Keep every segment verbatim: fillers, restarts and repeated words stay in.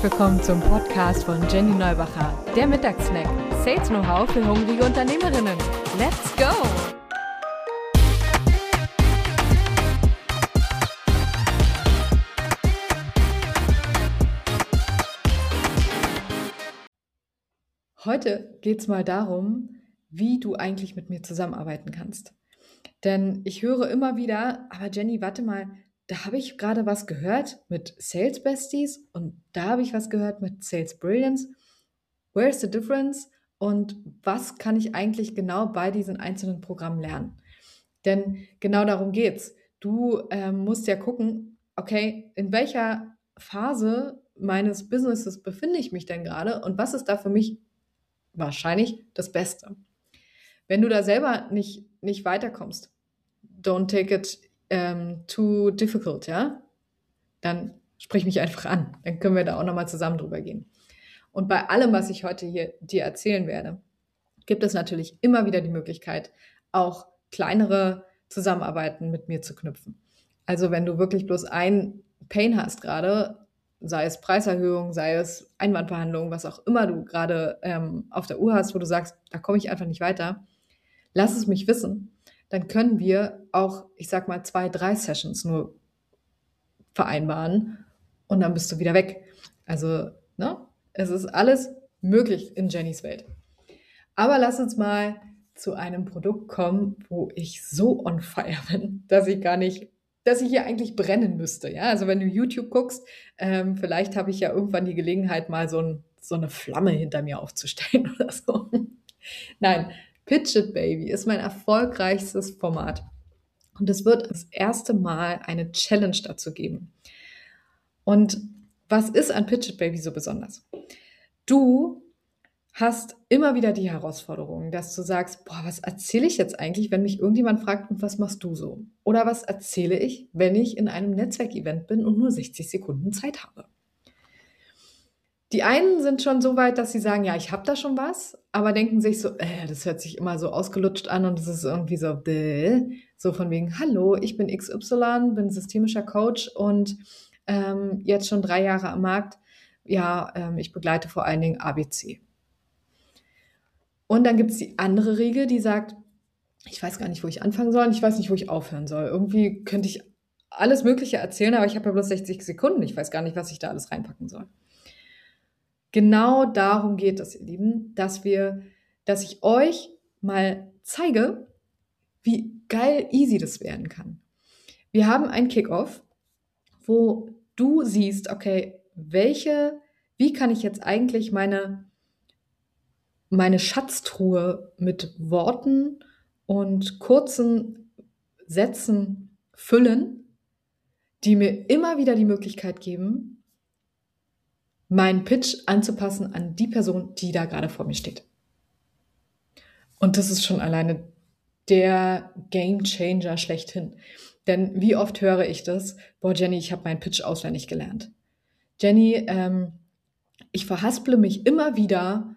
willkommen zum Podcast von Jenny Neubacher, der Mittagssnack. Sales Know-how für hungrige Unternehmerinnen. Let's go! Heute geht es mal darum, wie du eigentlich mit mir zusammenarbeiten kannst. Denn ich höre immer wieder, aber Jenny, warte mal, da habe ich gerade was gehört mit Sales Besties und da habe ich was gehört mit Sales Brilliance. Where's the difference? Und was kann ich eigentlich genau bei diesen einzelnen Programmen lernen? Denn genau darum geht's. Du ähm, musst ja gucken, okay, in welcher Phase meines Businesses befinde ich mich denn gerade und was ist da für mich wahrscheinlich das Beste? Wenn du da selber nicht, nicht weiterkommst, don't take it um, too difficult, ja? Dann sprich mich einfach an. Dann können wir da auch nochmal zusammen drüber gehen. Und bei allem, was ich heute hier dir erzählen werde, gibt es natürlich immer wieder die Möglichkeit, auch kleinere Zusammenarbeiten mit mir zu knüpfen. Also wenn du wirklich bloß ein Pain hast gerade, sei es Preiserhöhung, sei es Einwandbehandlung, was auch immer du gerade ähm, auf der Uhr hast, wo du sagst, da komme ich einfach nicht weiter, lass es mich wissen. Dann können wir auch, ich sag mal, zwei, drei Sessions nur vereinbaren und dann bist du wieder weg. Also, ne? Es ist alles möglich in Jennys Welt. Aber lass uns mal zu einem Produkt kommen, wo ich so on fire bin, dass ich gar nicht, dass ich hier eigentlich brennen müsste. Ja? Also wenn du YouTube guckst, ähm, vielleicht habe ich ja irgendwann die Gelegenheit, mal so, ein, so eine Flamme hinter mir aufzustellen oder so. Nein, Pitch It Baby ist mein erfolgreichstes Format. Und es wird das erste Mal eine Challenge dazu geben. Und was ist an Pitch It Baby so besonders? Du hast immer wieder die Herausforderung, dass du sagst, boah, was erzähle ich jetzt eigentlich, wenn mich irgendjemand fragt, und was machst du so? Oder was erzähle ich, wenn ich in einem Netzwerkevent bin und nur sechzig Sekunden Zeit habe? Die einen sind schon so weit, dass sie sagen, ja, ich habe da schon was, aber denken sich so, äh, das hört sich immer so ausgelutscht an und es ist irgendwie so, bäh, so von wegen, hallo, ich bin X Y, bin systemischer Coach und ähm, jetzt schon drei Jahre am Markt. Ja, ähm, ich begleite vor allen Dingen A B C. Und dann gibt es die andere Riege, die sagt, ich weiß gar nicht, wo ich anfangen soll, ich weiß nicht, wo ich aufhören soll. Irgendwie könnte ich alles Mögliche erzählen, aber ich habe ja bloß sechzig Sekunden, ich weiß gar nicht, was ich da alles reinpacken soll. Genau darum geht es, ihr Lieben, dass wir, dass ich euch mal zeige, wie geil easy das werden kann. Wir haben ein Kickoff, wo du siehst, okay, welche, wie kann ich jetzt eigentlich meine, meine Schatztruhe mit Worten und kurzen Sätzen füllen, die mir immer wieder die Möglichkeit geben, meinen Pitch anzupassen an die Person, die da gerade vor mir steht. Und das ist schon alleine der Gamechanger schlechthin. Denn wie oft höre ich das? Boah, Jenny, ich habe meinen Pitch auswendig gelernt. Jenny, ähm, ich verhasple mich immer wieder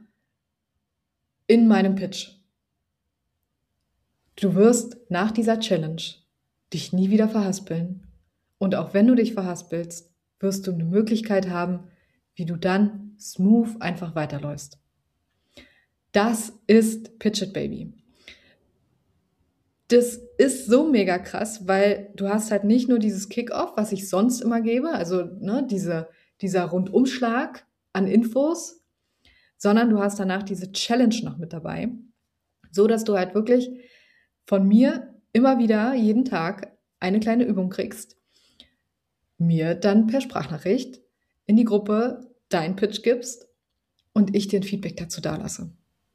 in meinem Pitch. Du wirst nach dieser Challenge dich nie wieder verhaspeln. Und auch wenn du dich verhaspelst, wirst du eine Möglichkeit haben, wie du dann smooth einfach weiterläufst. Das ist Pitch It Baby. Das ist so mega krass, weil du hast halt nicht nur dieses Kick-Off, was ich sonst immer gebe, also ne, diese, dieser Rundumschlag an Infos, sondern du hast danach diese Challenge noch mit dabei, so dass du halt wirklich von mir immer wieder jeden Tag eine kleine Übung kriegst, mir dann per Sprachnachricht in die Gruppe dein Pitch gibst und ich dir ein Feedback dazu dalasse.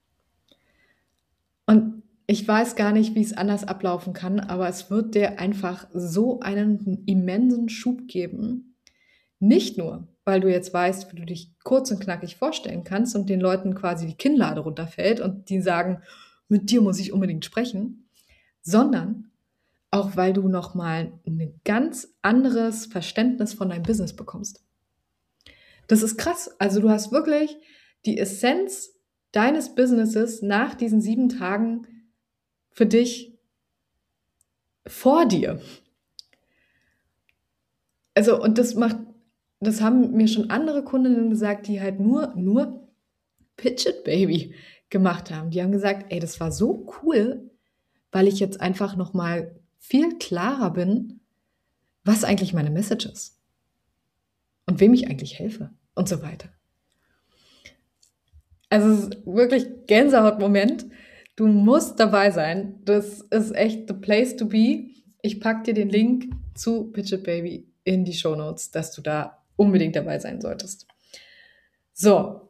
Und ich weiß gar nicht, wie es anders ablaufen kann, aber es wird dir einfach so einen immensen Schub geben. Nicht nur, weil du jetzt weißt, wie du dich kurz und knackig vorstellen kannst und den Leuten quasi die Kinnlade runterfällt und die sagen, mit dir muss ich unbedingt sprechen, sondern auch, weil du nochmal ein ganz anderes Verständnis von deinem Business bekommst. Das ist krass. Also du hast wirklich die Essenz deines Businesses nach diesen sieben Tagen für dich vor dir. Also, und das macht das haben mir schon andere Kundinnen gesagt, die halt nur, nur Pitch It Baby gemacht haben. Die haben gesagt, ey, das war so cool, weil ich jetzt einfach nochmal viel klarer bin, was eigentlich meine Message ist und wem ich eigentlich helfe und so weiter. Also es ist wirklich Gänsehautmoment. Du musst dabei sein. Das ist echt the place to be. Ich packe dir den Link zu Pitch It Baby in die Shownotes, dass du da unbedingt dabei sein solltest. So.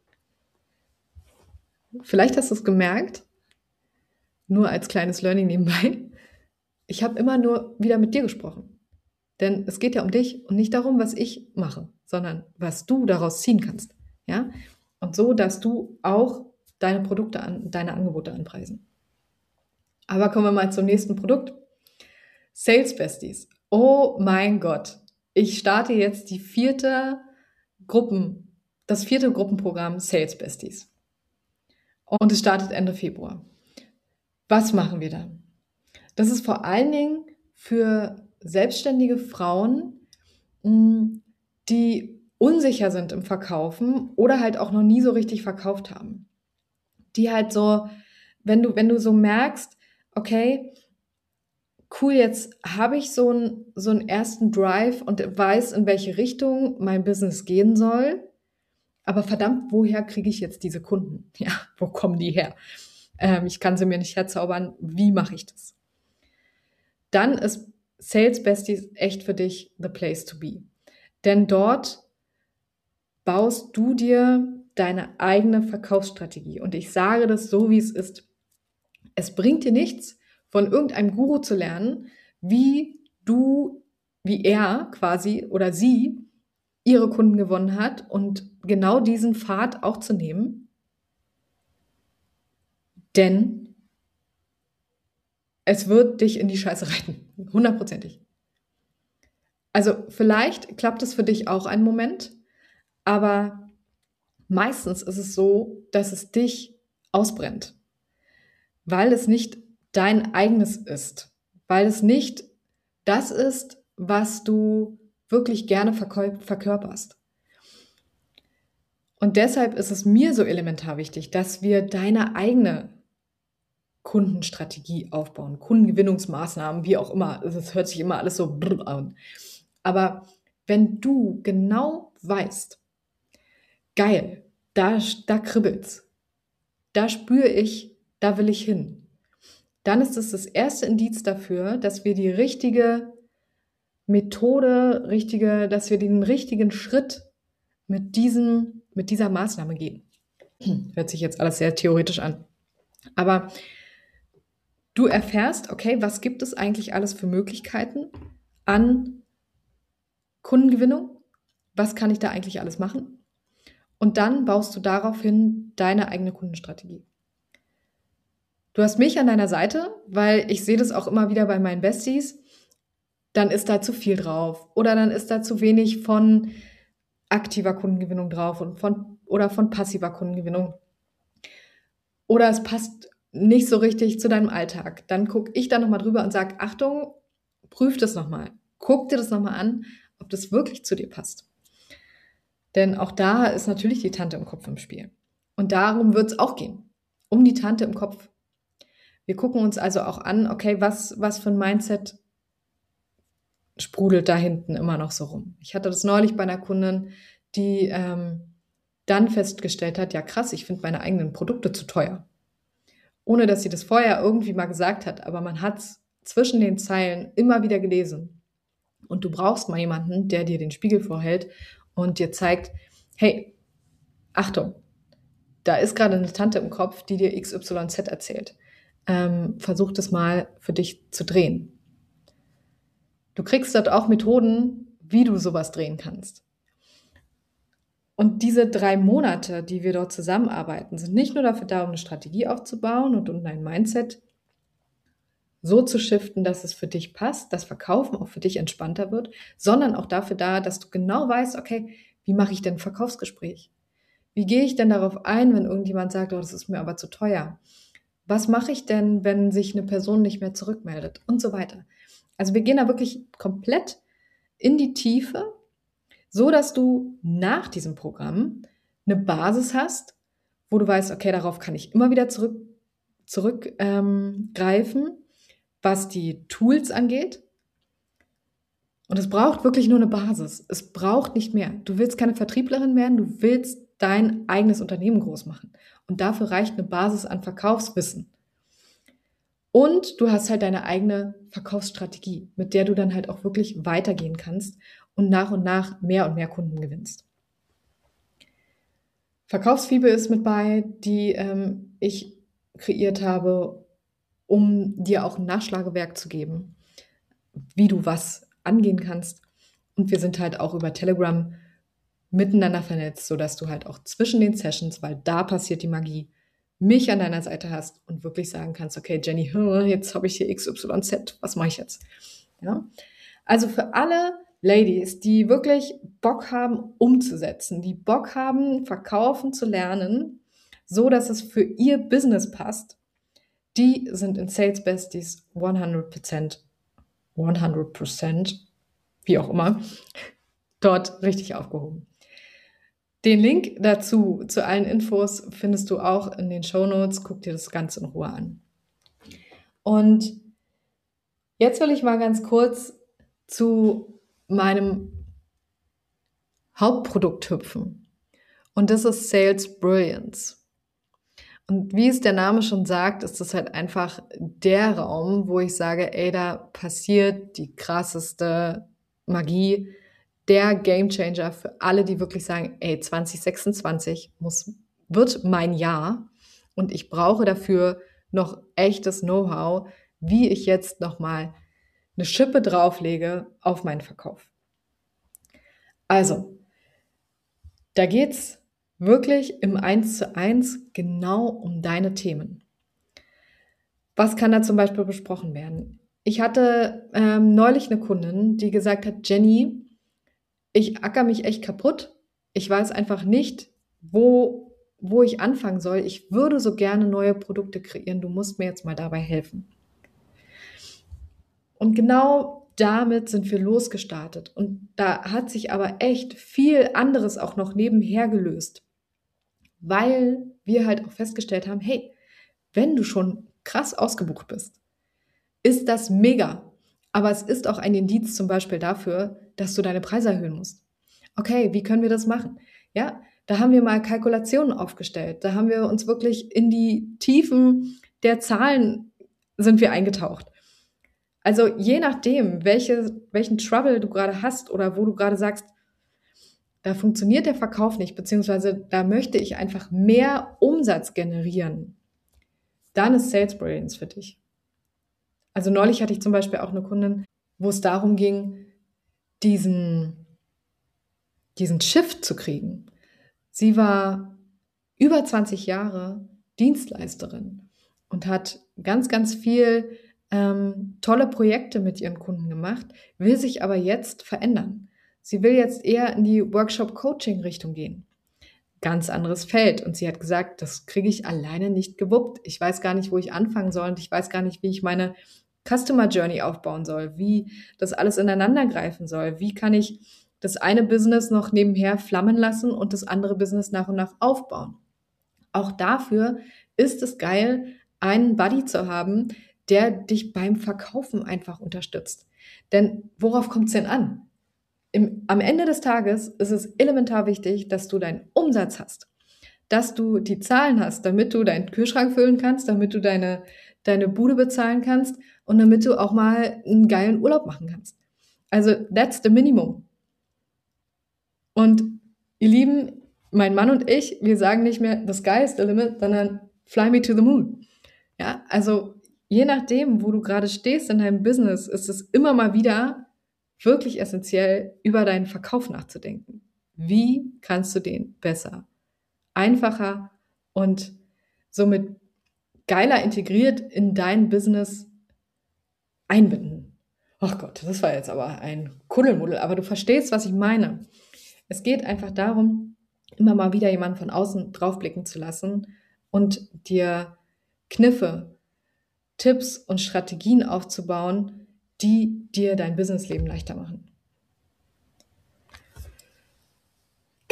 Vielleicht hast du es gemerkt, nur als kleines Learning nebenbei. Ich habe immer nur wieder mit dir gesprochen. Denn es geht ja um dich und nicht darum, was ich mache, sondern was du daraus ziehen kannst. Ja? Und so, dass du auch deine Produkte an, deine Angebote anpreisen. Aber kommen wir mal zum nächsten Produkt. Sales Besties. Oh mein Gott. Ich starte jetzt die vierte Gruppen, das vierte Gruppenprogramm Sales Besties. Und es startet Ende Februar. Was machen wir da? Das ist vor allen Dingen für selbstständige Frauen, die unsicher sind im Verkaufen oder halt auch noch nie so richtig verkauft haben. Die halt so, wenn du, wenn du so merkst, okay, cool, jetzt habe ich so einen, so einen ersten Drive und weiß, in welche Richtung mein Business gehen soll, aber verdammt, woher kriege ich jetzt diese Kunden? Ja, wo kommen die her? Ähm, ich kann sie mir nicht herzaubern. Wie mache ich das? Dann ist Sales Besties echt für dich the place to be. Denn dort baust du dir deine eigene Verkaufsstrategie. Und ich sage das so, wie es ist. Es bringt dir nichts, von irgendeinem Guru zu lernen, wie du, wie er quasi oder sie ihre Kunden gewonnen hat und genau diesen Pfad auch zu nehmen. Denn es wird dich in die Scheiße reiten. Hundertprozentig. Also vielleicht klappt es für dich auch einen Moment, aber meistens ist es so, dass es dich ausbrennt, weil es nicht dein eigenes ist, weil es nicht das ist, was du wirklich gerne verkörperst. Und deshalb ist es mir so elementar wichtig, dass wir deine eigene Kundenstrategie aufbauen, Kundengewinnungsmaßnahmen, wie auch immer. Das hört sich immer alles so an. Aber wenn du genau weißt, geil, da, da kribbelt's, da spüre ich, da will ich hin, dann ist es das erste Indiz dafür, dass wir die richtige Methode, richtige, dass wir den richtigen Schritt mit, diesem, mit dieser Maßnahme gehen. Hört sich jetzt alles sehr theoretisch an. Aber du erfährst, okay, was gibt es eigentlich alles für Möglichkeiten an Kundengewinnung? Was kann ich da eigentlich alles machen? Und dann baust du daraufhin deine eigene Kundenstrategie. Du hast mich an deiner Seite, weil ich sehe das auch immer wieder bei meinen Besties, dann ist da zu viel drauf oder dann ist da zu wenig von aktiver Kundengewinnung drauf und von, oder von passiver Kundengewinnung. Oder es passt nicht so richtig zu deinem Alltag. Dann gucke ich da nochmal drüber und sage, Achtung, prüf das nochmal. Guck dir das nochmal an, ob das wirklich zu dir passt. Denn auch da ist natürlich die Tante im Kopf im Spiel. Und darum wird es auch gehen. Um die Tante im Kopf. Wir gucken uns also auch an, okay, was, was für ein Mindset sprudelt da hinten immer noch so rum. Ich hatte das neulich bei einer Kundin, die ähm, dann festgestellt hat, ja krass, ich finde meine eigenen Produkte zu teuer. Ohne dass sie das vorher irgendwie mal gesagt hat, aber man hat es zwischen den Zeilen immer wieder gelesen. Und du brauchst mal jemanden, der dir den Spiegel vorhält und dir zeigt, hey, Achtung, da ist gerade eine Tante im Kopf, die dir X Y Z erzählt. Ähm, versuch das mal für dich zu drehen. Du kriegst dort auch Methoden, wie du sowas drehen kannst. Und diese drei Monate, die wir dort zusammenarbeiten, sind nicht nur dafür da, um eine Strategie aufzubauen und um dein Mindset so zu shiften, dass es für dich passt, dass Verkaufen auch für dich entspannter wird, sondern auch dafür da, dass du genau weißt, okay, wie mache ich denn ein Verkaufsgespräch? Wie gehe ich denn darauf ein, wenn irgendjemand sagt, oh, das ist mir aber zu teuer? Was mache ich denn, wenn sich eine Person nicht mehr zurückmeldet? Und so weiter. Also wir gehen da wirklich komplett in die Tiefe, so dass du nach diesem Programm eine Basis hast, wo du weißt, okay, darauf kann ich immer wieder zurück, zurückgreifen, ähm, greifen, was die Tools angeht. Und es braucht wirklich nur eine Basis. Es braucht nicht mehr. Du willst keine Vertrieblerin werden, du willst dein eigenes Unternehmen groß machen. Und dafür reicht eine Basis an Verkaufswissen. Und du hast halt deine eigene Verkaufsstrategie, mit der du dann halt auch wirklich weitergehen kannst und nach und nach mehr und mehr Kunden gewinnst. Verkaufsfibel ist mit bei, die ähm, ich kreiert habe, um dir auch ein Nachschlagewerk zu geben, wie du was angehen kannst. Und wir sind halt auch über Telegram miteinander vernetzt, sodass du halt auch zwischen den Sessions, weil da passiert die Magie, mich an deiner Seite hast und wirklich sagen kannst, okay, Jenny, jetzt habe ich hier X Y Z, was mache ich jetzt? Ja? Also für alle Ladies, die wirklich Bock haben, umzusetzen, die Bock haben, verkaufen zu lernen, so dass es für ihr Business passt, die sind in Sales Besties hundert Prozent, hundert Prozent, wie auch immer, dort richtig aufgehoben. Den Link dazu, zu allen Infos, findest du auch in den Shownotes. Guck dir das Ganze in Ruhe an. Und jetzt will ich mal ganz kurz zu meinem Hauptprodukt hüpfen. Und das ist Sales Brilliance. Und wie es der Name schon sagt, ist das halt einfach der Raum, wo ich sage, ey, da passiert die krasseste Magie, der Gamechanger für alle, die wirklich sagen, ey, zwanzig sechsundzwanzig muss, wird mein Jahr und ich brauche dafür noch echtes Know-how, wie ich jetzt nochmal eine Schippe drauflege auf meinen Verkauf. Also, da geht's wirklich im Eins zu eins genau um deine Themen. Was kann da zum Beispiel besprochen werden? Ich hatte ähm, neulich eine Kundin, die gesagt hat, Jenny, ich acker mich echt kaputt. Ich weiß einfach nicht, wo, wo ich anfangen soll. Ich würde so gerne neue Produkte kreieren. Du musst mir jetzt mal dabei helfen. Und genau damit sind wir losgestartet. Und da hat sich aber echt viel anderes auch noch nebenher gelöst, weil wir halt auch festgestellt haben, hey, wenn du schon krass ausgebucht bist, ist das mega. Aber es ist auch ein Indiz zum Beispiel dafür, dass du deine Preise erhöhen musst. Okay, wie können wir das machen? Ja, da haben wir mal Kalkulationen aufgestellt. Da haben wir uns wirklich in die Tiefen der Zahlen sind wir eingetaucht. Also je nachdem, welche, welchen Trouble du gerade hast oder wo du gerade sagst, da funktioniert der Verkauf nicht, beziehungsweise da möchte ich einfach mehr Umsatz generieren, dann ist Sales Brilliance für dich. Also neulich hatte ich zum Beispiel auch eine Kundin, wo es darum ging, diesen, diesen Shift zu kriegen. Sie war über zwanzig Jahre Dienstleisterin und hat ganz, ganz viel ähm, tolle Projekte mit ihren Kunden gemacht, will sich aber jetzt verändern. Sie will jetzt eher in die Workshop-Coaching-Richtung gehen. Ganz anderes Feld. Und sie hat gesagt, das kriege ich alleine nicht gewuppt. Ich weiß gar nicht, wo ich anfangen soll und ich weiß gar nicht, wie ich meine Customer Journey aufbauen soll, wie das alles ineinander greifen soll. Wie kann ich das eine Business noch nebenher flammen lassen und das andere Business nach und nach aufbauen? Auch dafür ist es geil, einen Buddy zu haben, der dich beim Verkaufen einfach unterstützt. Denn worauf kommt es denn an? Im, am Ende des Tages ist es elementar wichtig, dass du deinen Umsatz hast, dass du die Zahlen hast, damit du deinen Kühlschrank füllen kannst, damit du deine, deine Bude bezahlen kannst und damit du auch mal einen geilen Urlaub machen kannst. Also that's the minimum. Und ihr Lieben, mein Mann und ich, wir sagen nicht mehr, the sky is the limit, sondern fly me to the moon. Ja, also je nachdem, wo du gerade stehst in deinem Business, ist es immer mal wieder wirklich essentiell, über deinen Verkauf nachzudenken. Wie kannst du den besser, einfacher und somit geiler integriert in dein Business einbinden? Ach Gott, das war jetzt aber ein Kuddelmuddel, aber du verstehst, was ich meine. Es geht einfach darum, immer mal wieder jemanden von außen draufblicken zu lassen und dir Kniffe, Tipps und Strategien aufzubauen, die dir dein Businessleben leichter machen.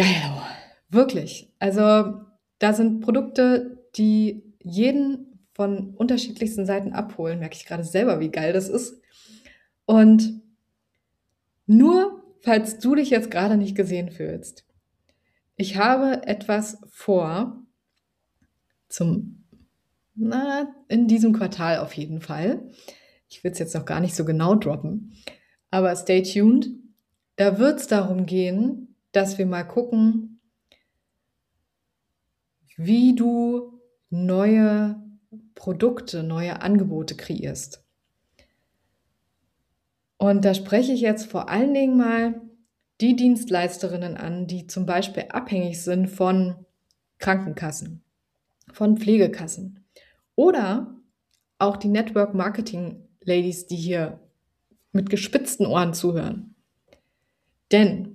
geil, wirklich. Also da sind Produkte, die jeden von unterschiedlichsten Seiten abholen. Merke ich gerade selber, wie geil das ist. Und nur, falls du dich jetzt gerade nicht gesehen fühlst, ich habe etwas vor, zum, na, in diesem Quartal auf jeden Fall. Ich will es jetzt noch gar nicht so genau droppen, aber stay tuned. Da wird es darum gehen, dass wir mal gucken, wie du neue Produkte, neue Angebote kreierst. Und da spreche ich jetzt vor allen Dingen mal die Dienstleisterinnen an, die zum Beispiel abhängig sind von Krankenkassen, von Pflegekassen oder auch die Network Marketing Ladies, die hier mit gespitzten Ohren zuhören. Denn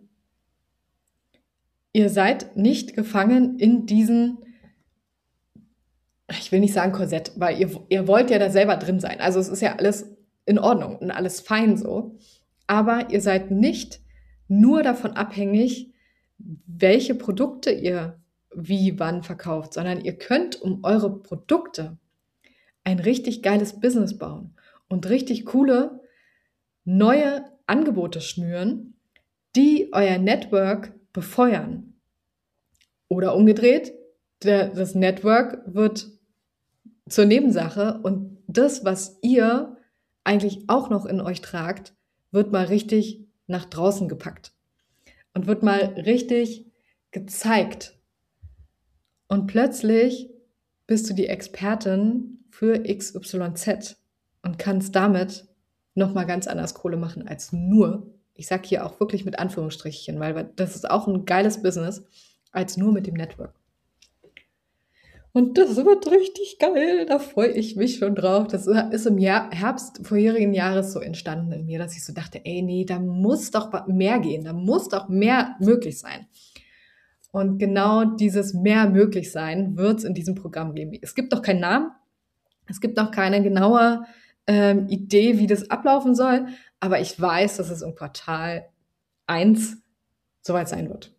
ihr seid nicht gefangen in diesen, ich will nicht sagen Korsett, weil ihr, ihr wollt ja da selber drin sein. Also es ist ja alles in Ordnung und alles fein so. Aber ihr seid nicht nur davon abhängig, welche Produkte ihr wie wann verkauft, sondern ihr könnt um eure Produkte ein richtig geiles Business bauen und richtig coole neue Angebote schnüren, die euer Network befeuern. Oder umgedreht, der, das Network wird zur Nebensache und das, was ihr eigentlich auch noch in euch tragt, wird mal richtig nach draußen gepackt und wird mal richtig gezeigt. Und plötzlich bist du die Expertin für X Y Z und kannst damit nochmal ganz anders Kohle machen als nur, ich sage hier auch wirklich mit Anführungsstrichen, weil das ist auch ein geiles Business, als nur mit dem Network. Und das wird richtig geil, da freue ich mich schon drauf. Das ist im Jahr, Herbst vorherigen Jahres so entstanden in mir, dass ich so dachte, ey, nee, da muss doch mehr gehen, da muss doch mehr möglich sein. Und genau dieses mehr möglich sein wird es in diesem Programm geben. Es gibt noch keinen Namen, es gibt noch keine genaue ähm, Idee, wie das ablaufen soll, aber ich weiß, dass es im Quartal eins soweit sein wird.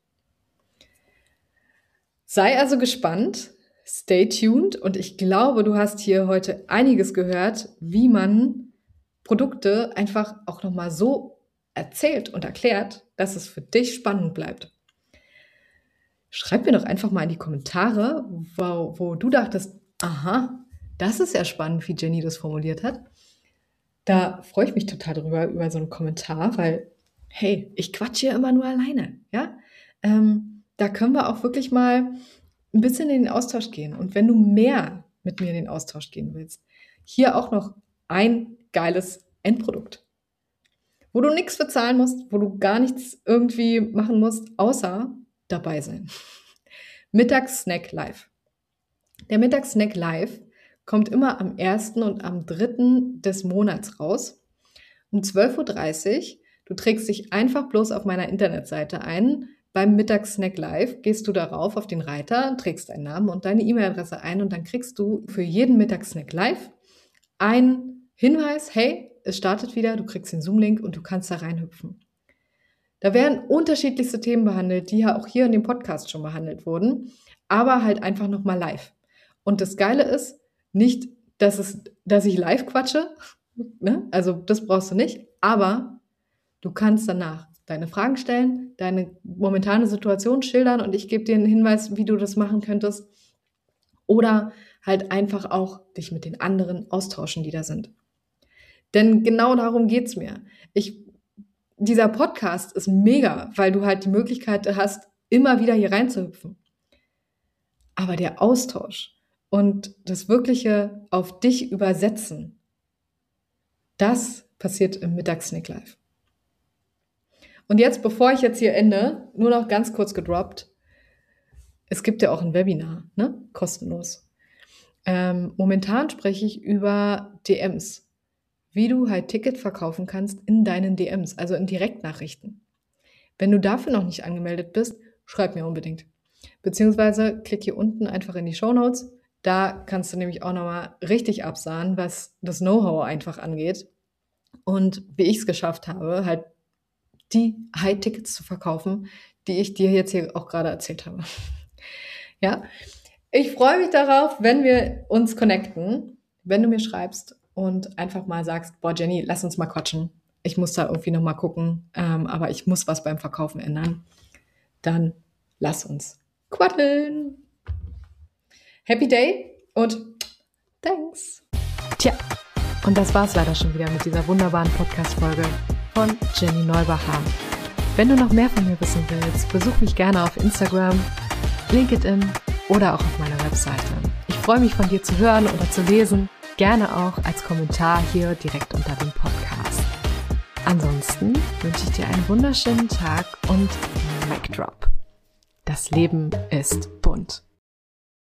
Sei also gespannt. Stay tuned und ich glaube, du hast hier heute einiges gehört, wie man Produkte einfach auch nochmal so erzählt und erklärt, dass es für dich spannend bleibt. Schreib mir doch einfach mal in die Kommentare, wo, wo du dachtest, aha, das ist ja spannend, wie Jenny das formuliert hat. Da freue ich mich total drüber, über so einen Kommentar, weil, hey, ich quatsche ja immer nur alleine, ja? Ähm, da können wir auch wirklich mal ein bisschen in den Austausch gehen. Und wenn du mehr mit mir in den Austausch gehen willst, hier auch noch ein geiles Endprodukt, wo du nichts bezahlen musst, wo du gar nichts irgendwie machen musst, außer dabei sein. Mittagssnack live. Der Mittagssnack live kommt immer am ersten und am dritten des Monats raus, um zwölf Uhr dreißig. Du trägst dich einfach bloß auf meiner Internetseite ein. Beim Mittagssnack Live gehst du darauf auf den Reiter, trägst deinen Namen und deine E-Mail-Adresse ein und dann kriegst du für jeden Mittagssnack Live einen Hinweis, hey, es startet wieder, du kriegst den Zoom-Link und du kannst da reinhüpfen. Da werden unterschiedlichste Themen behandelt, die ja auch hier in dem Podcast schon behandelt wurden, aber halt einfach nochmal live. Und das Geile ist, nicht, dass, es, dass ich live quatsche, ne? Also das brauchst du nicht, aber du kannst danach deine Fragen stellen, deine momentane Situation schildern und ich gebe dir einen Hinweis, wie du das machen könntest. Oder halt einfach auch dich mit den anderen austauschen, die da sind. Denn genau darum geht's mir. Ich, dieser Podcast ist mega, weil du halt die Möglichkeit hast, immer wieder hier reinzuhüpfen. Aber der Austausch und das wirkliche auf dich übersetzen, das passiert im Mittagssnack Live. Und jetzt, bevor ich jetzt hier ende, nur noch ganz kurz gedroppt. Es gibt ja auch ein Webinar, ne? Kostenlos. Ähm, momentan spreche ich über D Ms, wie du halt Ticket verkaufen kannst in deinen D Ms, also in Direktnachrichten. Wenn du dafür noch nicht angemeldet bist, schreib mir unbedingt. Beziehungsweise klick hier unten einfach in die Shownotes. Da kannst du nämlich auch nochmal richtig absahen, was das Know-how einfach angeht und wie ich es geschafft habe, halt die High-Tickets zu verkaufen, die ich dir jetzt hier auch gerade erzählt habe. Ja, ich freue mich darauf, wenn wir uns connecten, wenn du mir schreibst und einfach mal sagst, boah Jenny, lass uns mal quatschen. Ich muss da irgendwie nochmal gucken, ähm, aber ich muss was beim Verkaufen ändern. Dann lass uns quatteln. Happy Day und thanks. Tja, und das war's leider schon wieder mit dieser wunderbaren Podcast-Folge von Jenny Neubacher. Wenn du noch mehr von mir wissen willst, besuch mich gerne auf Instagram, LinkedIn oder auch auf meiner Webseite. Ich freue mich, von dir zu hören oder zu lesen, gerne auch als Kommentar hier direkt unter dem Podcast. Ansonsten wünsche ich dir einen wunderschönen Tag und Mic Drop. Das Leben ist bunt.